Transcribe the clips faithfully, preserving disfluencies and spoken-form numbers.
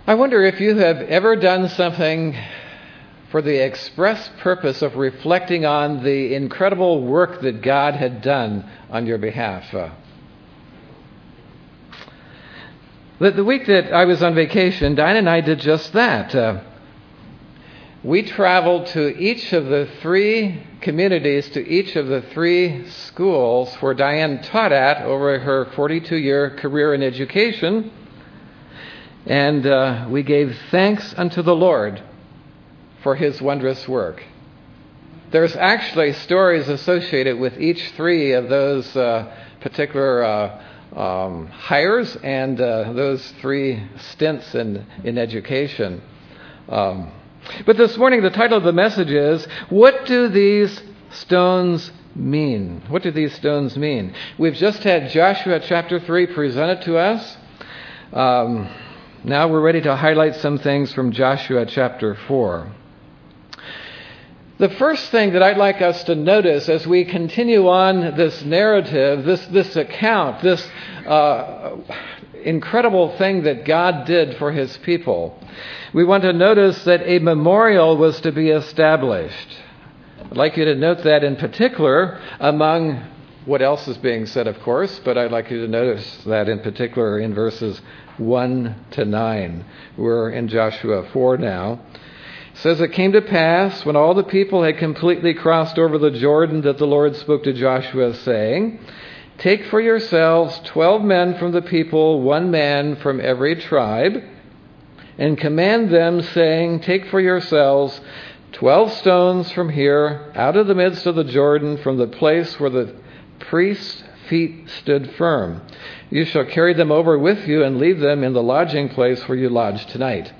I wonder if you have ever done something for the express purpose of reflecting on the incredible work that God had done on your behalf. Uh, the, the week that I was on vacation, Diane and I did just that. Uh, we traveled to each of the three communities, to each of the three schools where Diane taught at over her forty-two-year career in education. And uh, we gave thanks unto the Lord for His wondrous work. There's actually stories associated with each three of those uh, particular uh, um, hires and uh, those three stints in, in education. Um, but this morning, the title of the message is, What Do These Stones Mean? What do these stones mean? We've just had Joshua chapter three presented to us. Um, Now we're ready to highlight some things from Joshua chapter four. The first thing that I'd like us to notice as we continue on this narrative, this, this account, this uh, incredible thing that God did for His people, we want to notice that a memorial was to be established. I'd like you to note that in particular among what else is being said, of course, but I'd like you to notice that in particular in verses one to nine. We're in Joshua four now. It says, It came to pass, when all the people had completely crossed over the Jordan, that the Lord spoke to Joshua, saying, Take for yourselves twelve men from the people, one man from every tribe, and command them, saying, Take for yourselves twelve stones from here, out of the midst of the Jordan, from the place where the priest's feet stood firm. You shall carry them over with you and leave them in the lodging place where you lodge tonight.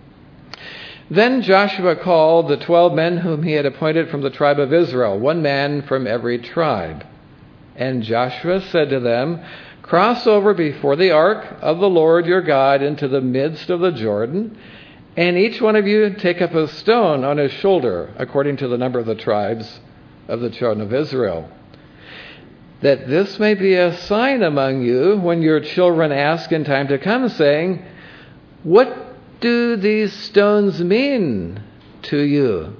Then Joshua called the twelve men whom he had appointed from the tribe of Israel, one man from every tribe. And Joshua said to them, Cross over before the ark of the Lord your God into the midst of the Jordan, and each one of you take up a stone on his shoulder, according to the number of the tribes of the children of Israel, that this may be a sign among you when your children ask in time to come, saying, What do these stones mean to you?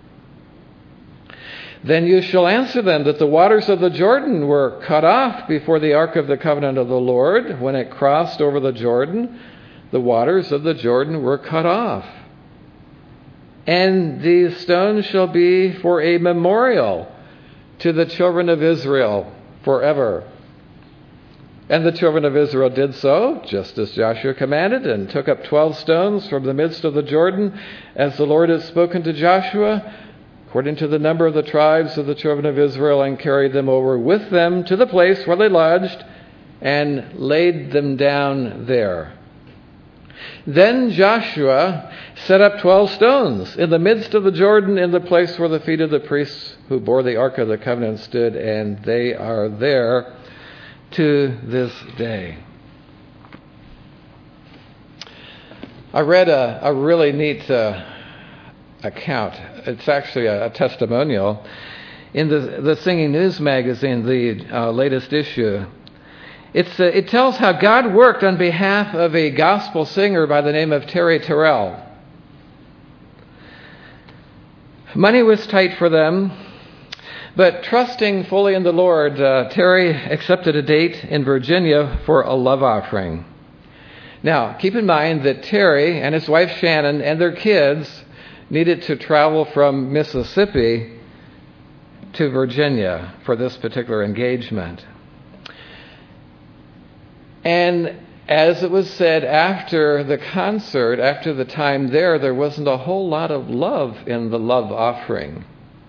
Then you shall answer them that the waters of the Jordan were cut off before the ark of the covenant of the Lord. When it crossed over the Jordan, the waters of the Jordan were cut off. And these stones shall be for a memorial to the children of Israel forever. And the children of Israel did so, just as Joshua commanded, and took up twelve stones from the midst of the Jordan, as the Lord had spoken to Joshua, according to the number of the tribes of the children of Israel, and carried them over with them to the place where they lodged, and laid them down there. Then Joshua set up twelve stones in the midst of the Jordan, in the place where the feet of the priests who bore the ark of the covenant stood, and they are there to this day. I read a, a really neat uh, account. It's actually a, a testimonial in the, the Singing News magazine, the uh, latest issue. It's, uh, it tells how God worked on behalf of a gospel singer by the name of Terry Terrell. Money was tight for them, but trusting fully in the Lord, uh, Terry accepted a date in Virginia for a love offering. Now, keep in mind that Terry and his wife Shannon and their kids needed to travel from Mississippi to Virginia for this particular engagement. And as it was said after the concert, after the time there, there wasn't a whole lot of love in the love offering.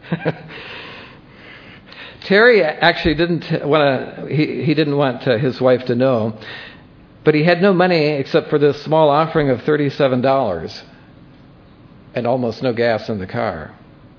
Terry actually didn't want to, he, he didn't want uh, his wife to know, but he had no money except for this small offering of thirty-seven dollars and almost no gas in the car.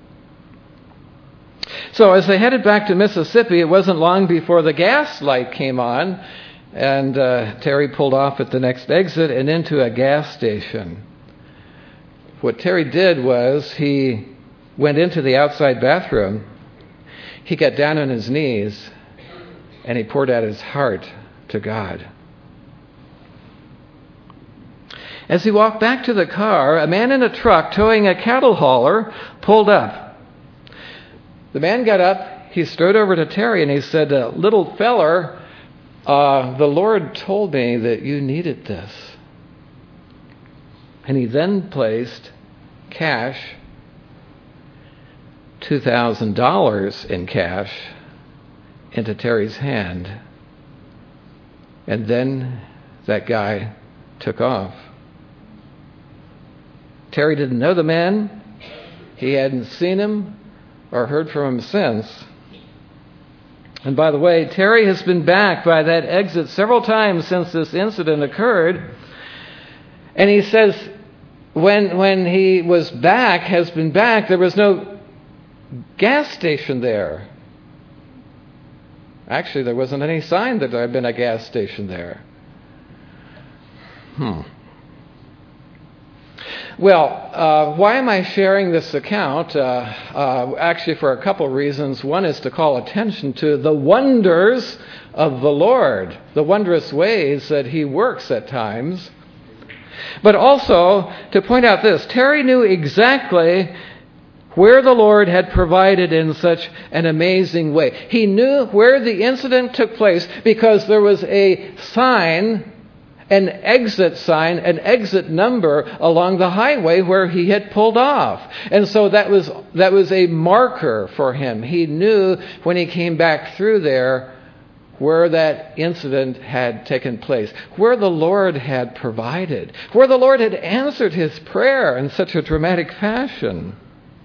So as they headed back to Mississippi, it wasn't long before the gas light came on, and uh, Terry pulled off at the next exit and into a gas station. What Terry did was he went into the outside bathroom, he got down on his knees, and he poured out his heart to God. As he walked back to the car, a man in a truck towing a cattle hauler pulled up. The man got up, he strode over to Terry, and he said, uh, little feller, uh, the Lord told me that you needed this. And he then placed cash, two thousand dollars in cash, into Terry's hand. And then that guy took off. Terry didn't know the man. He hadn't seen him or heard from him since. And by the way, Terry has been back by that exit several times since this incident occurred. And he says when when he was back, has been back, there was no gas station there. Actually, there wasn't any sign that there had been a gas station there. Hmm. Well, uh, why am I sharing this account? Uh, uh, actually, for a couple reasons. One is to call attention to the wonders of the Lord, the wondrous ways that He works at times. But also to point out this, Terry knew exactly where the Lord had provided in such an amazing way. He knew where the incident took place because there was a sign, an exit sign, an exit number along the highway where he had pulled off. And so that was that was a marker for him. He knew when he came back through there where that incident had taken place, where the Lord had provided, where the Lord had answered his prayer in such a dramatic fashion.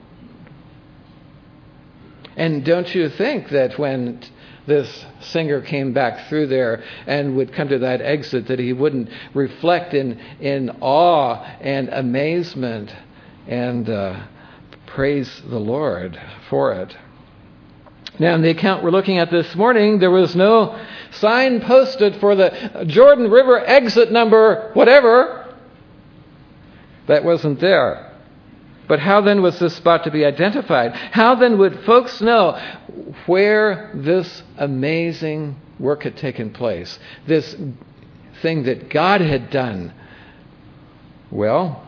And don't you think that when this singer came back through there and would come to that exit that he wouldn't reflect in, in awe and amazement and uh, praise the Lord for it? Now, in the account we're looking at this morning, there was no sign posted for the Jordan River exit number whatever. That wasn't there. But how then was this spot to be identified? How then would folks know where this amazing work had taken place? This thing that God had done? Well,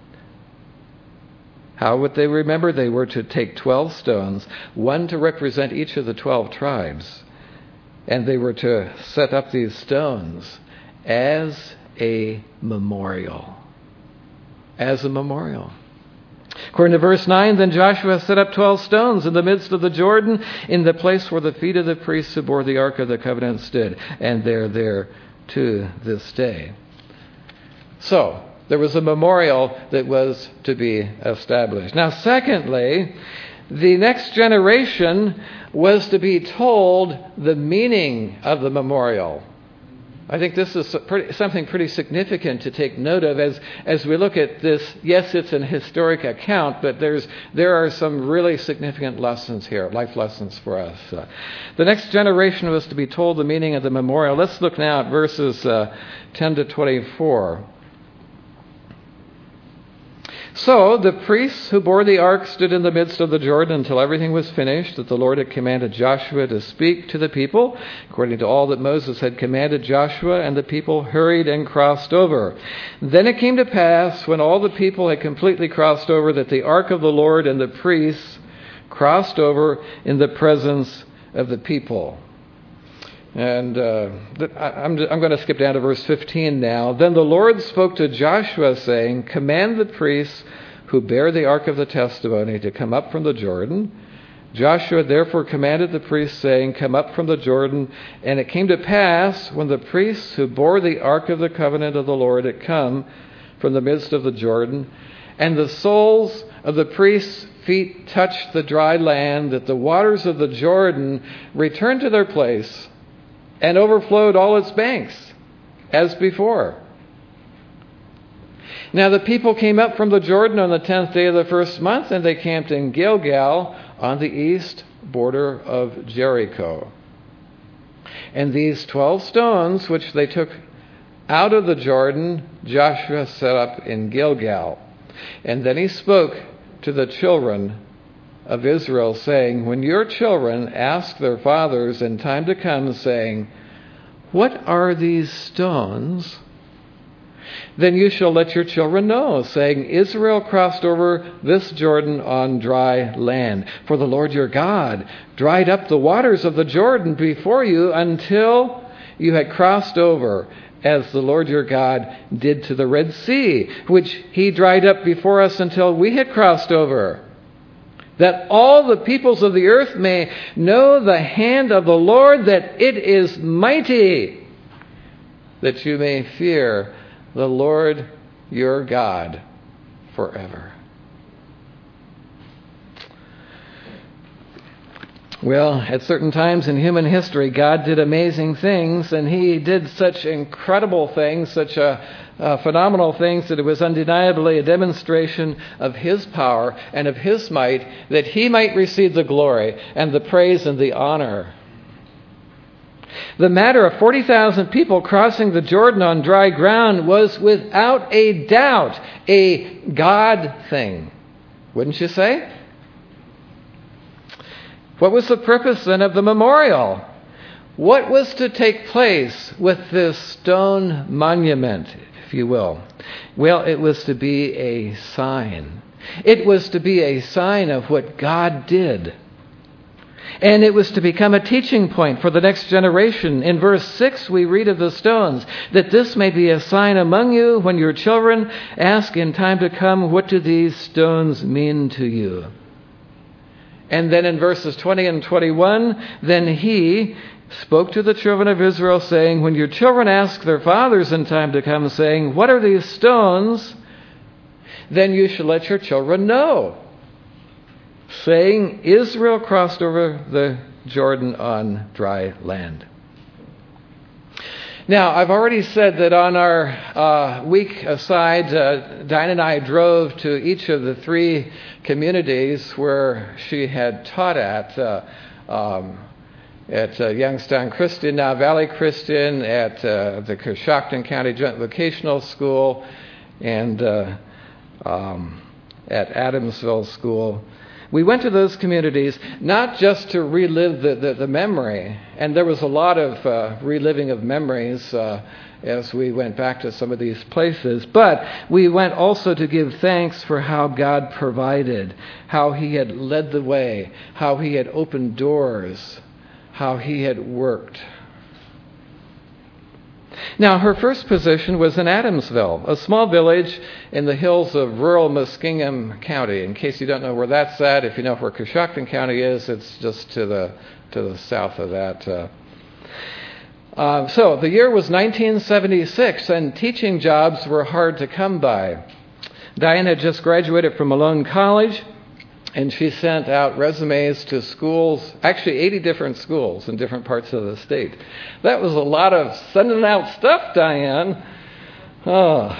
how would they remember? They were to take twelve stones, one to represent each of the twelve tribes. And they were to set up these stones as a memorial. As a memorial. According to verse nine, then Joshua set up twelve stones in the midst of the Jordan, in the place where the feet of the priests who bore the Ark of the Covenant stood. And they're there to this day. So, there was a memorial that was to be established. Now, secondly, the next generation was to be told the meaning of the memorial. I think this is pretty, something pretty significant to take note of as, as we look at this. Yes, it's an historic account, but there's there are some really significant lessons here, life lessons for us. Uh, the next generation was to be told the meaning of the memorial. Let's look now at verses uh, ten to twenty-four. So the priests who bore the ark stood in the midst of the Jordan until everything was finished that the Lord had commanded Joshua to speak to the people, according to all that Moses had commanded Joshua, and the people hurried and crossed over. Then it came to pass, when all the people had completely crossed over, that the ark of the Lord and the priests crossed over in the presence of the people. And uh, I'm, I'm going to skip down to verse fifteen now. Then the Lord spoke to Joshua, saying, command the priests who bear the ark of the testimony to come up from the Jordan. Joshua therefore commanded the priests, saying, come up from the Jordan. And it came to pass, when the priests who bore the ark of the covenant of the Lord had come from the midst of the Jordan, and the soles of the priests' feet touched the dry land, that the waters of the Jordan returned to their place, and overflowed all its banks, as before. Now the people came up from the Jordan on the tenth day of the first month, and they camped in Gilgal on the east border of Jericho. And these twelve stones, which they took out of the Jordan, Joshua set up in Gilgal. And then he spoke to the children of Israel, saying, when your children ask their fathers in time to come, saying, what are these stones then you shall let your children know, saying, Israel crossed over this Jordan on dry land. For the Lord your God dried up the waters of the Jordan before you until you had crossed over, as the Lord your God did to the Red Sea, which he dried up before us until we had crossed over, that all the peoples of the earth may know the hand of the Lord, that it is mighty, that you may fear the Lord your God forever. Well, at certain times in human history, God did amazing things, and he did such incredible things, such a, uh, phenomenal things, that it was undeniably a demonstration of his power and of his might, that he might receive the glory and the praise and the honor. The matter of forty thousand people crossing the Jordan on dry ground was without a doubt a God thing. Wouldn't you say? What was the purpose then of the memorial? What was to take place with this stone monument, if you will? Well, it was to be a sign. It was to be a sign of what God did. And it was to become a teaching point for the next generation. In verse six, we read of the stones, that this may be a sign among you when your children ask in time to come, what do these stones mean to you? And then in verses twenty and twenty-one, then he spoke to the children of Israel, saying, when your children ask their fathers in time to come, saying, what are these stones? Then you shall let your children know, saying, Israel crossed over the Jordan on dry land. Now, I've already said that on our uh, week aside, uh, Diane and I drove to each of the three communities where she had taught at, uh, um, at uh, Youngstown Christian, now Valley Christian, at uh, the Coshocton County Joint Vocational School, and uh, um, at Adamsville School. We went to those communities not just to relive the, the, the memory, and there was a lot of uh, reliving of memories uh, as we went back to some of these places, but we went also to give thanks for how God provided, how he had led the way, how he had opened doors, how he had worked. Now, her first position was in Adamsville, a small village in the hills of rural Muskingum County. In case you don't know where that's at, if you know where Coshocton County is, it's just to the to the south of that. Uh, uh, so the year was nineteen seventy-six, and teaching jobs were hard to come by. Diane had just graduated from Malone College, and she sent out resumes to schools, actually eighty different schools in different parts of the state. That was a lot of sending out stuff, Diane. Oh.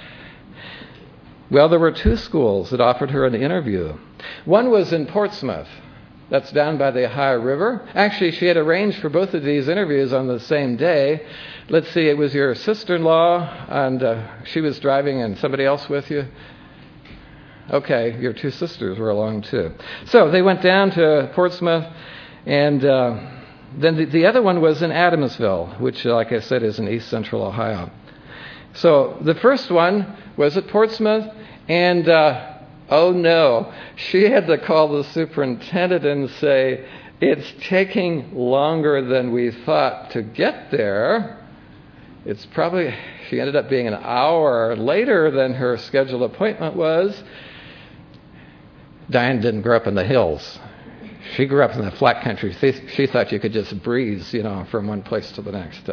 Well, there were two schools that offered her an interview. One was in Portsmouth. That's down by the Ohio River. Actually, she had arranged for both of these interviews on the same day. Let's see, it was your sister-in-law, and uh, she was driving, and somebody else with you. Okay, your two sisters were along too. So they went down to Portsmouth, and uh, then the, the other one was in Adamsville, which, like I said, is in east central Ohio. So the first one was at Portsmouth, and uh, oh no, she had to call the superintendent and say, it's taking longer than we thought to get there. It's probably, she ended up being an hour later than her scheduled appointment was. Diane didn't grow up in the hills. She grew up in the flat country. She thought you could just breeze, you know, from one place to the next.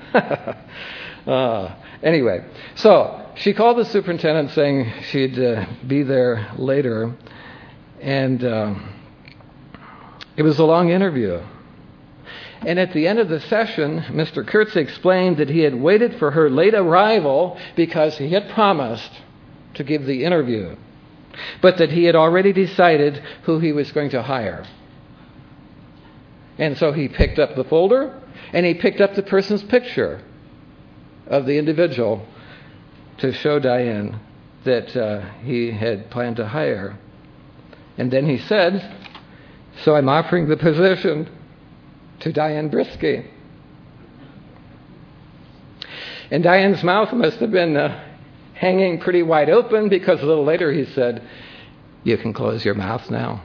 uh, anyway, so she called the superintendent saying she'd uh, be there later. And uh, it was a long interview. And at the end of the session, Mister Kurtz explained that he had waited for her late arrival because he had promised to give the interview, but that he had already decided who he was going to hire. And so he picked up the folder, and he picked up the person's picture of the individual to show Diane that uh, he had planned to hire. And then he said, so I'm offering the position to Diane Brisky. And Diane's mouth must have been uh, hanging pretty wide open, because a little later he said, "You can close your mouth now."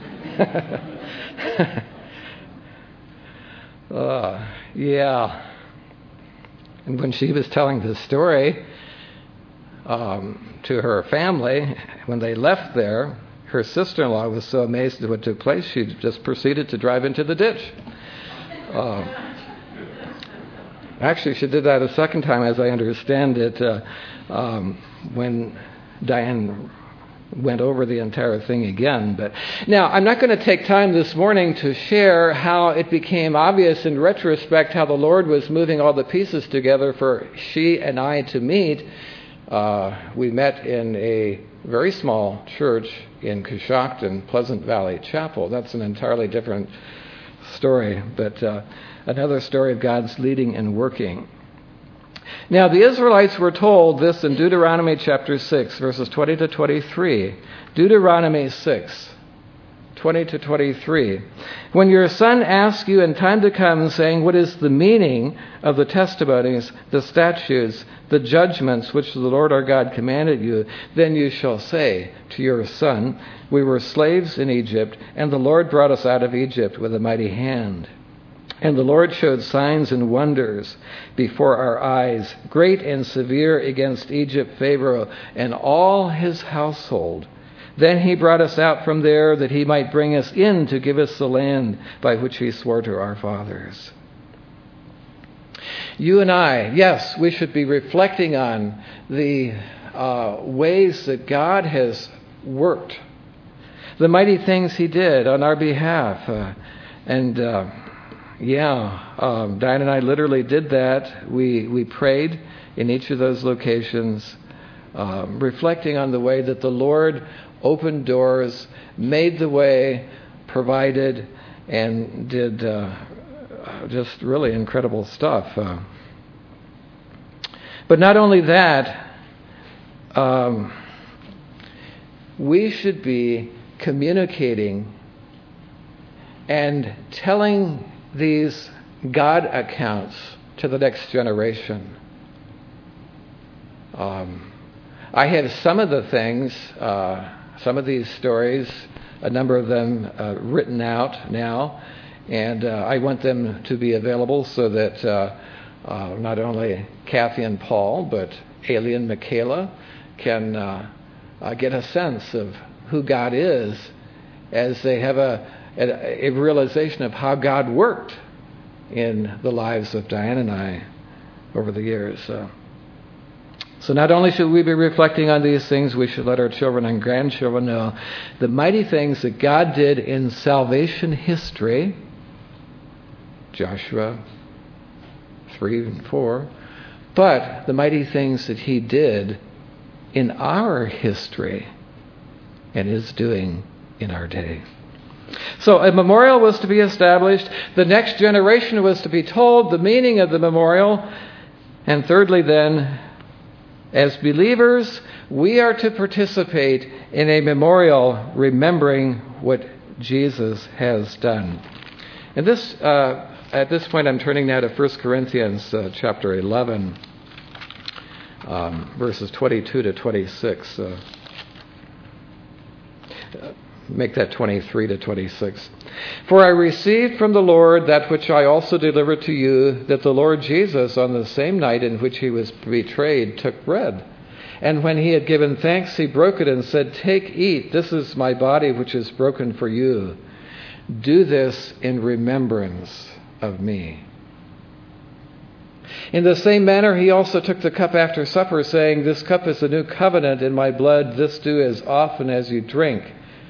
uh, yeah. And when she was telling this story um, to her family, when they left there, her sister-in-law was so amazed at what took place, she just proceeded to drive into the ditch. Uh, actually, she did that a second time, as I understand it, uh, um, when Diane went over the entire thing again. But now, I'm not going to take time this morning to share how it became obvious in retrospect how the Lord was moving all the pieces together for she and I to meet. Uh, we met in a very small church in Coshocton, Pleasant Valley Chapel. That's an entirely different story, but uh, another story of God's leading and working. Now, the Israelites were told this in Deuteronomy chapter six, verses twenty to twenty-three. Deuteronomy six, twenty to twenty-three. When your son asks you in time to come, saying, "What is the meaning of the testimonies, the statutes, the judgments which the Lord our God commanded you?" then you shall say to your son, "We were slaves in Egypt, and the Lord brought us out of Egypt with a mighty hand. And the Lord showed signs and wonders before our eyes, great and severe against Egypt, Pharaoh, and all his household. Then he brought us out from there that he might bring us in to give us the land by which he swore to our fathers." You and I, yes, we should be reflecting on the uh, ways that God has worked, the mighty things he did on our behalf. Uh, and uh, yeah, um, Diane and I literally did that. We, we prayed in each of those locations, uh, reflecting on the way that the Lord opened doors, made the way, provided, and did uh, just really incredible stuff. Uh, but not only that, um, we should be communicating and telling these God accounts to the next generation. Um, I have some of the things, uh, some of these stories, a number of them uh, written out now, and uh, I want them to be available so that uh, uh, not only Kathy and Paul, but Ailey and Michaela can uh, uh, get a sense of who God is as they have a, a, a realization of how God worked in the lives of Diane and I over the years. Uh, So not only should we be reflecting on these things, we should let our children and grandchildren know the mighty things that God did in salvation history, Joshua three and four, but the mighty things that he did in our history and is doing in our day. So a memorial was to be established. The next generation was to be told the meaning of the memorial. And thirdly then, as believers, we are to participate in a memorial remembering what Jesus has done. And this, uh, at this point, I'm turning now to First Corinthians uh, chapter eleven, um, verses twenty-two to twenty-six. Uh, make that twenty-three to twenty-six. "For I received from the Lord that which I also delivered to you, that the Lord Jesus, on the same night in which he was betrayed, took bread. And when he had given thanks, he broke it and said, 'Take, eat, this is my body which is broken for you. Do this in remembrance of me.' In the same manner, he also took the cup after supper, saying, 'This cup is the new covenant in my blood. This do as often as you drink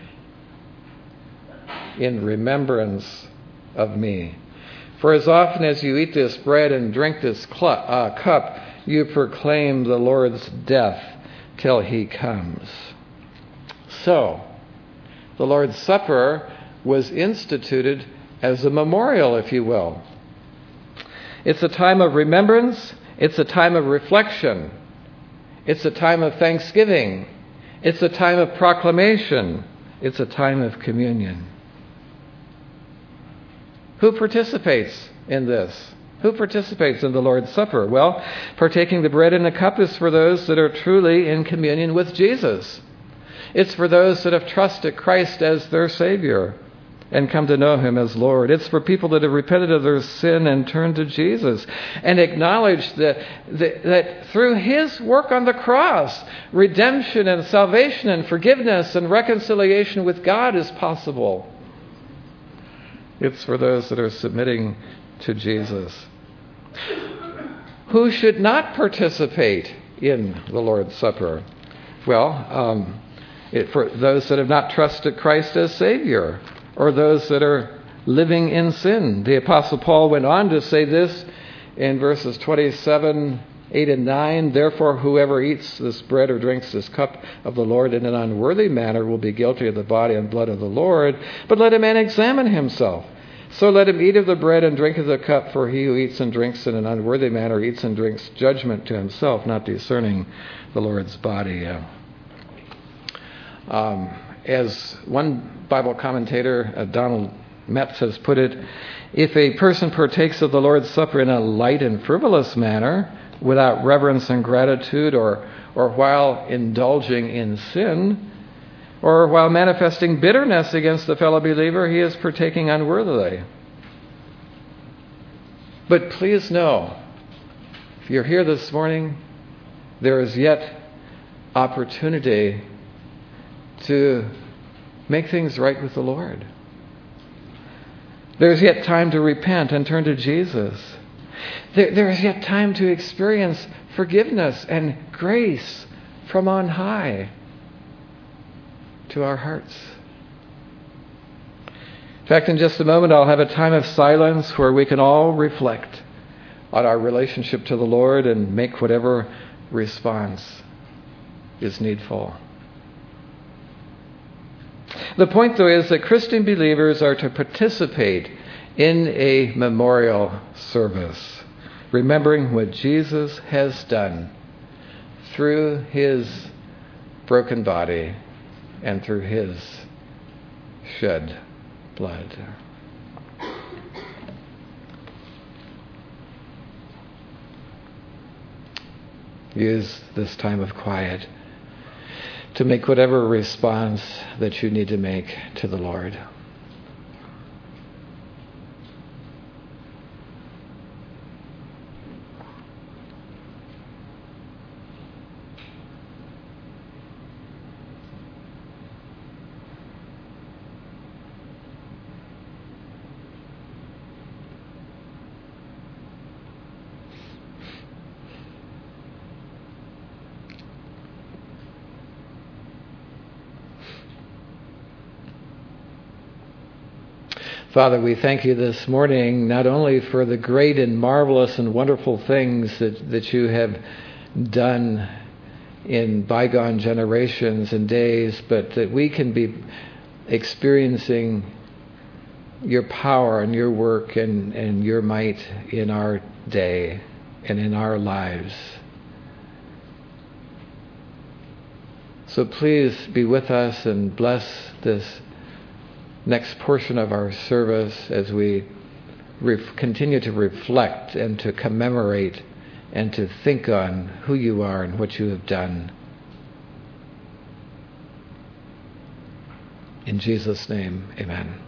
in remembrance of me. For as often as you eat this bread and drink this cl- uh, cup, you proclaim the Lord's death till he comes.'" So, the Lord's Supper was instituted as a memorial, if you will. It's a time of remembrance. It's a time of reflection. It's a time of thanksgiving. It's a time of proclamation. It's a time of communion. Who participates in this? Who participates in the Lord's Supper? Well, partaking the bread and the cup is for those that are truly in communion with Jesus. It's for those that have trusted Christ as their Savior and come to know Him as Lord. It's for people that have repented of their sin and turned to Jesus and acknowledged that, that, that through His work on the cross, redemption and salvation and forgiveness and reconciliation with God is possible. It's for those that are submitting to Jesus. Who should not participate in the Lord's Supper? Well, um, it, for those that have not trusted Christ as Savior, or those that are living in sin. The Apostle Paul went on to say this in verses twenty-seven, eight, and nine. Therefore, whoever eats this bread or drinks this cup of the Lord in an unworthy manner will be guilty of the body and blood of the Lord. But let a man examine himself. So let him eat of the bread and drink of the cup, for he who eats and drinks in an unworthy manner eats and drinks judgment to himself, not discerning the Lord's body. Uh, um, as one Bible commentator, uh, Donald Metz, has put it, if a person partakes of the Lord's Supper in a light and frivolous manner, without reverence and gratitude, or, or while indulging in sin, or while manifesting bitterness against the fellow believer, he is partaking unworthily. But please know, if you're here this morning, there is yet opportunity to make things right with the Lord. There's yet time to repent and turn to Jesus. There, there is yet time to experience forgiveness and grace from on high to our hearts. In fact, in just a moment, I'll have a time of silence where we can all reflect on our relationship to the Lord and make whatever response is needful. The point, though, is that Christian believers are to participate in a memorial service, remembering what Jesus has done through His broken body and through His shed blood. Use this time of quiet to make whatever response that you need to make to the Lord. Father, we thank you this morning not only for the great and marvelous and wonderful things that, that you have done in bygone generations and days, but that we can be experiencing your power and your work and, and your might in our day and in our lives. So please be with us and bless this next portion of our service as we ref- continue to reflect and to commemorate and to think on who you are and what you have done. In Jesus' name, amen.